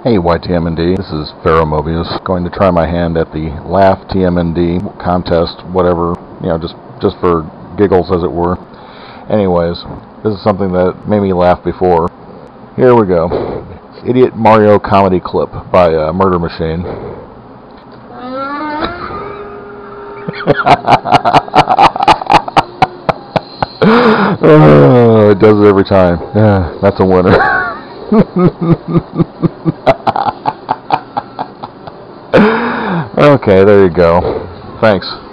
Hey YTMND, this is Pharaoh Mobius, going to try my hand at the Laugh TMND contest, whatever, just for giggles as it were. Anyways, this is something that made me laugh before. Here we go. Idiot Mario Comedy Clip by Murder Machine. Oh, it does it every time. Yeah, that's a winner. Okay, there you go. Thanks.